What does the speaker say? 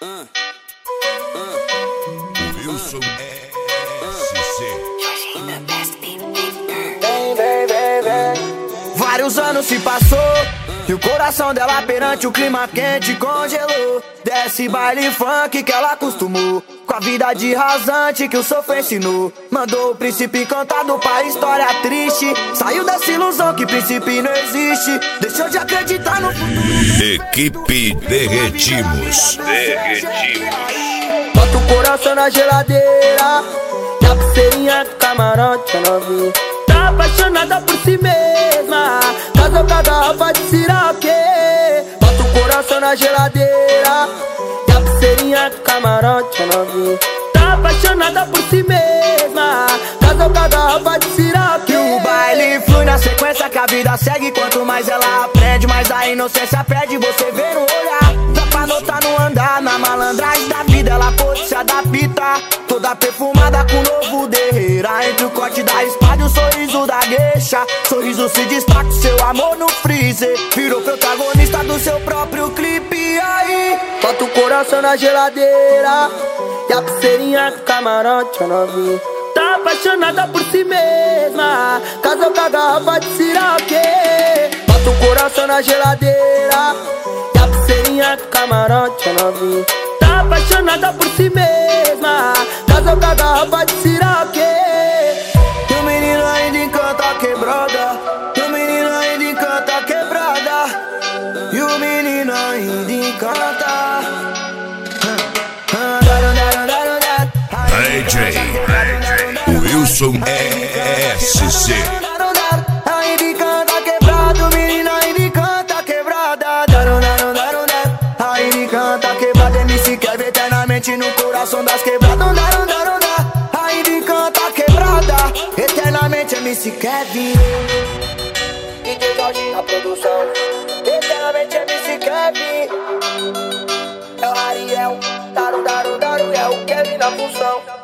Wilson SC. Vários anos se passou e o coração dela perante o clima quente congelou. Desce baile funk que ela acostumou, com a vida de rasante que o sofrer ensinou. Mandou o príncipe encantado pra história triste. Saiu dessa ilusão que príncipe não existe. Deixou de acreditar no futuro. Equipe Derretimos. Bota o coração na geladeira e a pulseirinha do camarote a novinha tá apaixonada por si mesma, casou com a garrafa de siroque. Bota o coração na geladeira e a pulseirinha do camarote a novinha tá apaixonada por si mesma, casou com a garrafa de siroque. E o baile flui na sequência que a vida segue. Quanto mais ela aprende, mais a inocência perde. Você vê no olhar, dá pra notar no andar. Na malandragem da vida ela pôde se adaptar, toda perfumada com novo derreira. Entre o corte da espada e o sorriso da gueixa, sorriso se destaca, seu amor no freezer. Virou protagonista do seu próprio clipe. E aí, bota o coração na geladeira e a pulseirinha do camarote a novinha tá apaixonada por si mesma, casou com a garrafa de siroque. Bota o coração na geladeira e a pulseirinha do camarote a novinha tá apaixonada por si mesma, casou com a garrafa de siroque. E o menino ainda encanta a quebrada, e o menino ainda encanta a quebrada, e o menino ainda encanta. DJ Wilson SC. Ainda encanta quebrado, o menino ainda encanta quebrada. Ainda encanta quebrada, MC Kevin eternamente no coração das quebradas. Ainda encanta quebrada, eternamente MC Kevin. DJ Jorge na produção, eternamente MC Kevin. É o Ariel, é o Kevin na função.